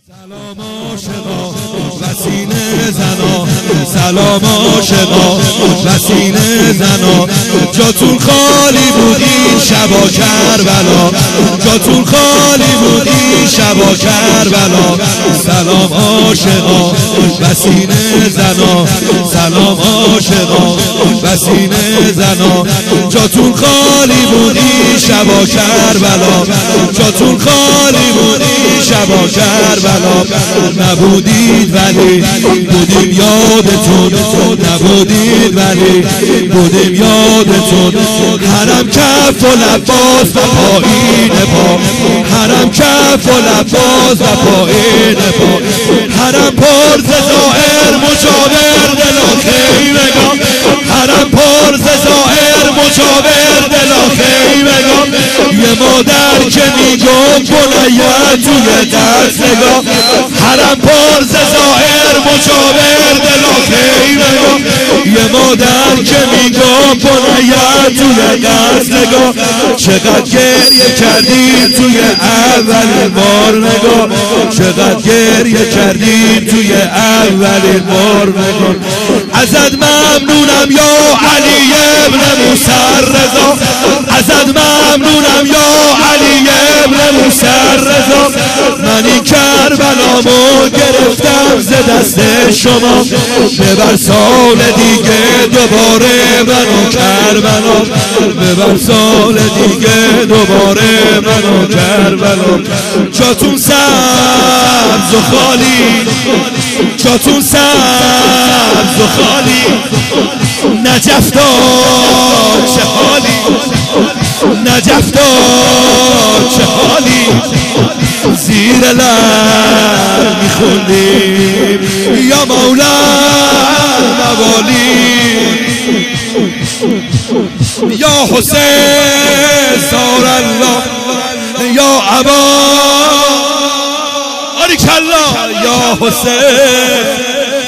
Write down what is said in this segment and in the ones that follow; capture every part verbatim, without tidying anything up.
سلام عاشقا و سینه زنا، سلام عاشقا و سینه زنا، جاتون خالی بود این شبا کربلا، جاتون خالی بود این شبا کربلا. سلام عاشقا و سینه زنا، سلام عاشقا و سینه زنا، جاتون خالی بود این شبا کربلا، جاتون خالی بود این شبا کربلا. نبودید ولی بودیم یادتون، نبودید ولی بودیم یادتون. حرم کف و لباس و پایین پا، حرم کف و لباس و پایین پا، حرم پر ز ظاهر مجاور دل و خیمگان، حرم پر ز ظاهر مجاور دل و خیمگان. یه مادر که میگفت بنیت توی دست نگاه، حرم پر ز ظاهر مجاور دل و خیمگان. یه مادر که میگفت بنیت توی دست نگاه. چقدر گریه کردیم توی اولین بار نگاه، چقدر گریه کردیم توی اولین بار نگاه. ازت ممنونم یا علی ابن موسی رضا، ازت ممنونم یا علی ابن موسی رضا. من این کربلامو گرفتم ز دست شما، ببر سال دیگه دوباره منو کربلا، ببر سال دیگه دوباره منو کربلا. جاتون سبز و خالی، جاتون سبز و خالی. نجف داد چه حالی، نجف داد چه حالی. زیر لب میخوندیم یا مولا موالی، یا حسین سار الله یا ابا باریکالله یا حسین.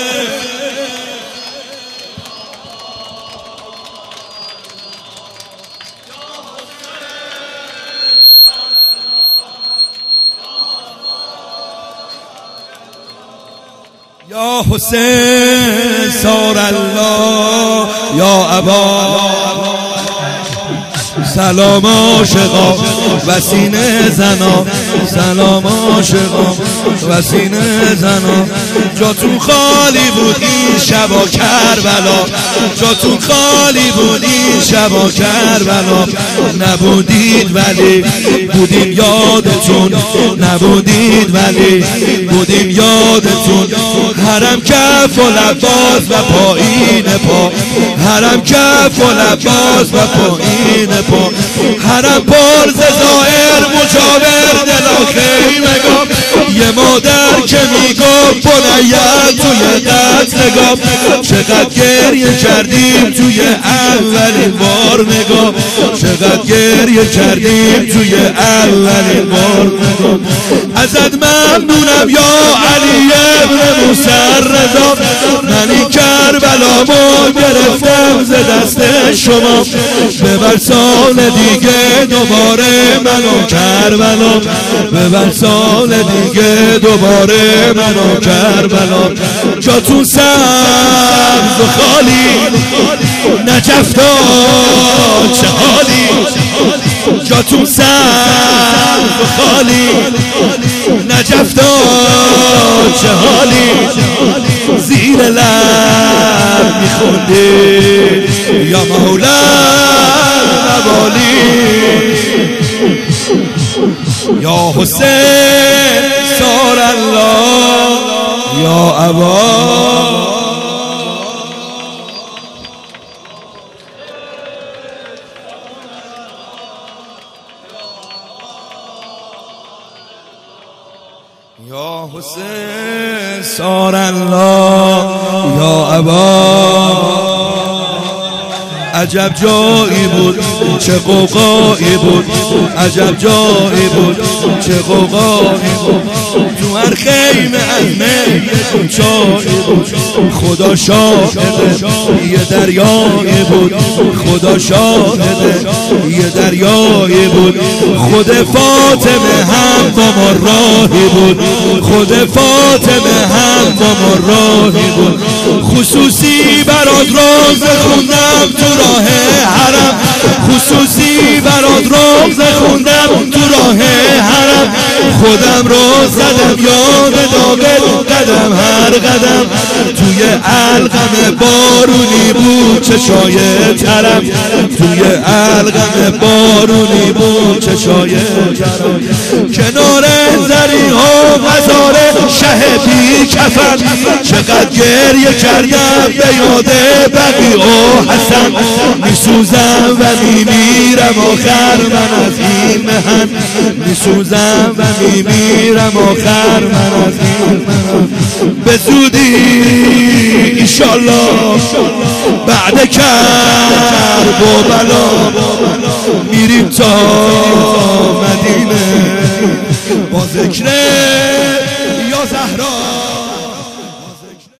یا حسین سار الله یا ابا. سلام عاشقا و سینه زنا، سلام عاشقا و سینه زنا، جاتون خالی بود این شبا کربلا، جاتون خالی بود این شبا کربلا. نبودید ولی بودیم یادتون، نبودید ولی بودیم یادتون. حرم کف و لباس و پایین پا، حرم کف و لباس و پایین پا، حرم پر ز ظاهر مجاور دل و خیمگان. یه مادر که میگفت بنیت توی دست نگاه. چقدر گریه کردیم توی اولین بار نگاه، چقدر گریه کردیم توی اولین بار نگاه. ازت ممنونم یا علی ابن موسی رضا. من این کربلامو گرفتم ز دست شما، ببر سال دیگه دوباره منو کربلا، ببر سال دیگه دوباره منو کربلا. جاتون سبز و خالی، نجف داد چه حالی. جاتون سبز و خالی، نجف داد چه حالی. زیر لب میخوندی یا مولا موالی، یا حسین سار الله یا ابا. یا حسین سار الله یا ابا. عجب جایی بود چه قوقایی بود، عجب جایی بود چه قوقایی بود. تو هر خیمه از من چایی بود، خدا شاهده یه دریایی بود، خدا شاهده یه دریایی بود. خود فاطمه هم با ما راهی بود، خود فاطمه هم با ما راهی بود. خصوصی برات روزه خوندم تو راه حرم، خصوصی برات روزه خوندم تو راه حرم. خودم رو زدم یاد داغت قدم هر قدم، توی علقم بارونی بود چشای ترم، توی علقم بارونی بود چشای ترم. کنار زریها مزار شه بی کفن، چقدر گریه کردم به یاد بقی و حسن. میسوزم و میمیرم آخر من از این مهن، میسوزم و میمیرم آخر من از این مهن. به زودی ایشالله بعد کرب و بلا میریم تا مدینه با ذکر